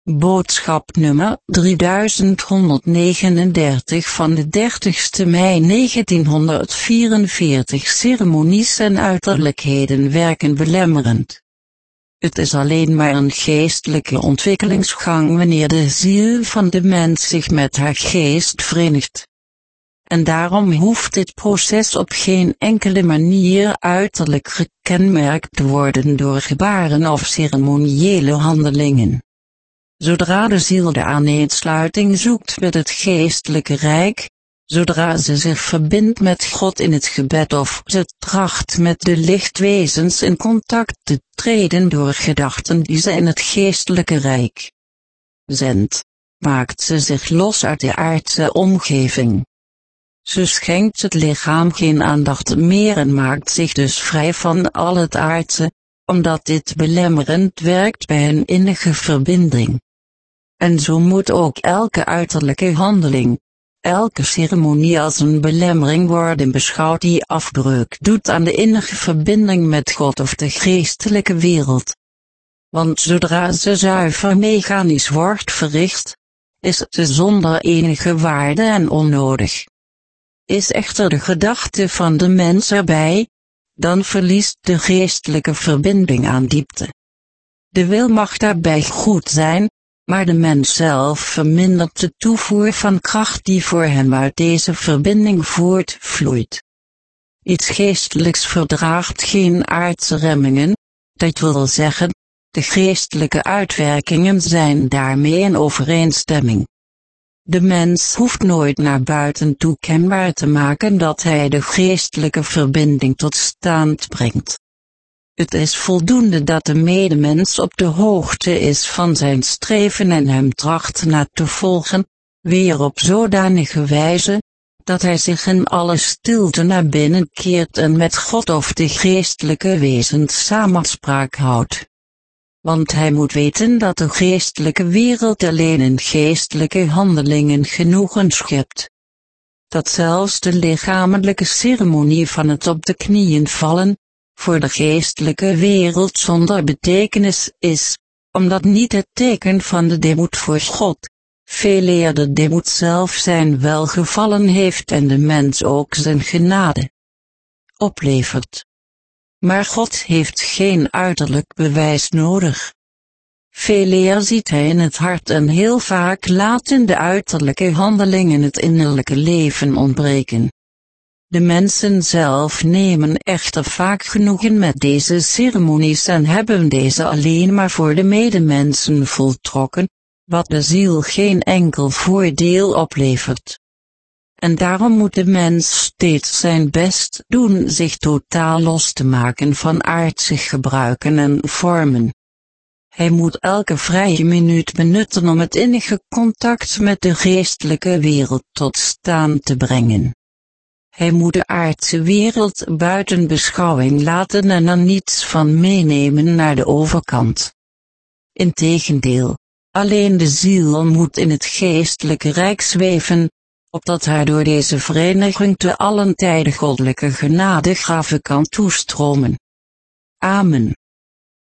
Boodschap nummer 3139 van de 30 mei 1944. Ceremonies en uiterlijkheden werken belemmerend. Het is alleen maar een geestelijke ontwikkelingsgang wanneer de ziel van de mens zich met haar geest verenigt. En daarom hoeft dit proces op geen enkele manier uiterlijk gekenmerkt te worden door gebaren of ceremoniële handelingen. Zodra de ziel de aaneensluiting zoekt met het geestelijke rijk, zodra ze zich verbindt met God in het gebed of ze tracht met de lichtwezens in contact te treden door gedachten die ze in het geestelijke rijk zendt, maakt ze zich los uit de aardse omgeving. Ze schenkt het lichaam geen aandacht meer en maakt zich dus vrij van al het aardse, omdat dit belemmerend werkt bij een innige verbinding. En zo moet ook elke uiterlijke handeling, elke ceremonie als een belemmering worden beschouwd die afbreuk doet aan de innige verbinding met God of de geestelijke wereld. Want zodra ze zuiver mechanisch wordt verricht, is ze zonder enige waarde en onnodig. Is echter de gedachte van de mens erbij, dan verliest de geestelijke verbinding aan diepte. De wil mag daarbij goed zijn, maar de mens zelf vermindert de toevoer van kracht die voor hem uit deze verbinding voortvloeit. Iets geestelijks verdraagt geen aardse remmingen, dat wil zeggen, de geestelijke uitwerkingen zijn daarmee in overeenstemming. De mens hoeft nooit naar buiten toe kenbaar te maken dat hij de geestelijke verbinding tot stand brengt. Het is voldoende dat de medemens op de hoogte is van zijn streven en hem tracht na te volgen, weer op zodanige wijze, dat hij zich in alle stilte naar binnen keert en met God of de geestelijke wezens samenspraak houdt. Want hij moet weten dat de geestelijke wereld alleen in geestelijke handelingen genoegen schept. Dat zelfs de lichamelijke ceremonie van het op de knieën vallen, voor de geestelijke wereld zonder betekenis is, omdat niet het teken van de demoed voor God, veeleer de demoed zelf zijn welgevallen heeft en de mens ook zijn genade oplevert. Maar God heeft geen uiterlijk bewijs nodig. Veeleer ziet hij in het hart en heel vaak laten de uiterlijke handelingen het innerlijke leven ontbreken. De mensen zelf nemen echter vaak genoegen met deze ceremonies en hebben deze alleen maar voor de medemensen voltrokken, wat de ziel geen enkel voordeel oplevert. En daarom moet de mens steeds zijn best doen zich totaal los te maken van aardse gebruiken en vormen. Hij moet elke vrije minuut benutten om het innige contact met de geestelijke wereld tot stand te brengen. Hij moet de aardse wereld buiten beschouwing laten en er niets van meenemen naar de overkant. Integendeel, alleen de ziel moet in het geestelijke rijk zweven, opdat haar door deze vereniging te allen tijde goddelijke genadegaven kan toestromen. Amen.